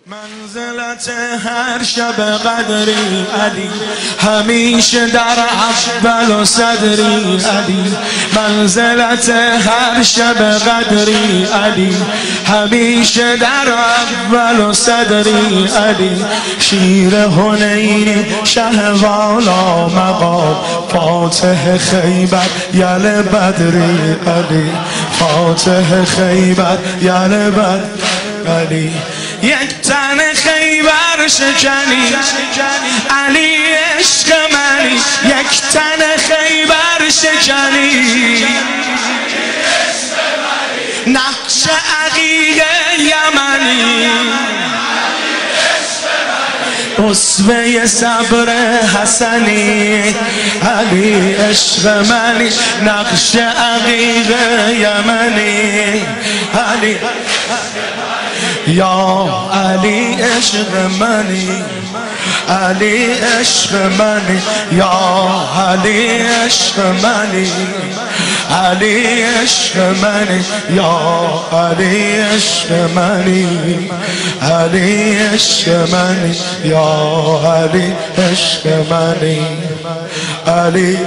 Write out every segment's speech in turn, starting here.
منزلت هر شب قدری علی، همیشه در اول و صدری علی. منزلت هر شب قدری علی، همیشه در اول و صدری علی. شیر حنینی شه والا مقام، فاتح خیبر یل بدری علی. فاتح خیبر یل بدری علی. یک تن خیبر شکنی علی عشق منی، یک تن خیبر شکنی نقش عقیق یمنی. اسوه صبر حسنی علی عشق منی، نقش عقیق یمنی علی. یا علی عشق منی، علی عشق منی، یا علی عشق منی، علی عشق منی، یا علی عشق منی، علی عشق منی، یا علی عشق منی، علی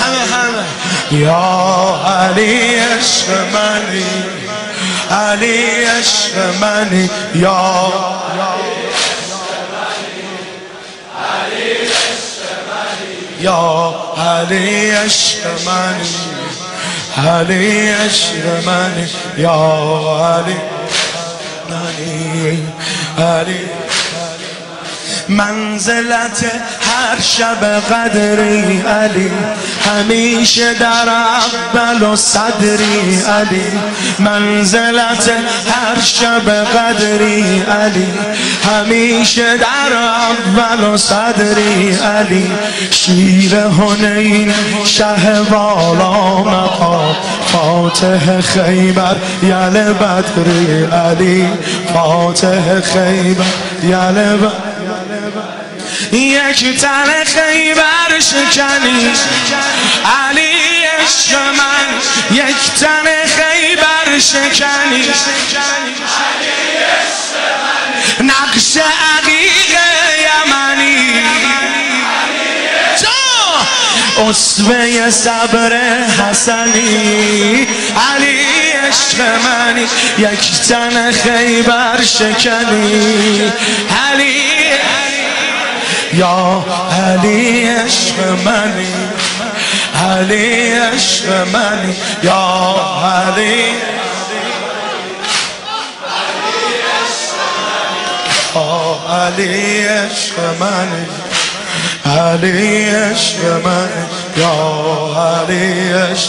یا علی عشق منی، علی عشق منی، یا یا علی عشق منی، علی عشق منی، یا علی منی، علی. منزلت هر شب قدری علی، همیشه در اول و صدری علی. منزلت هر شب قدری علی، همیشه در اول و صدری علی. شیر حنین شه والا مقام، فاتح خیبر یل بدری علی. فاتح خیبر یل بدری. یک تن خیبر شکنی علی عشق من، یک تن خیبر شکنی نقش عقیق یمنی. اسوه صبر حسنی علی عشق منی، یک تن خیبر شکنی علی. یا علی عشق منی، علی عشق منی، یا علی علی عشق منی، علی عشق منی، یا علی عشق.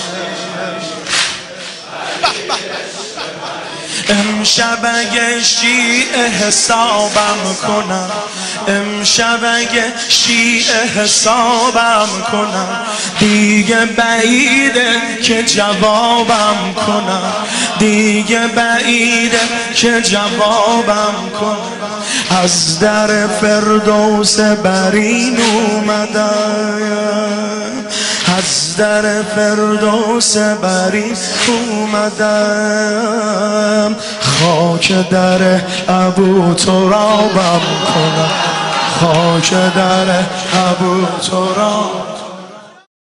امشب اگه شیعه حسابم کنم، امشب اگه شیعه حسابم کنم، دیگه بعیده که جوابم کنم، دیگه بعیده که جوابم کنم. از در فردوس برین اومدم، از در فردوس برین اومدم. خاک در ابو ترابم کنم، خاک در ابو تراب.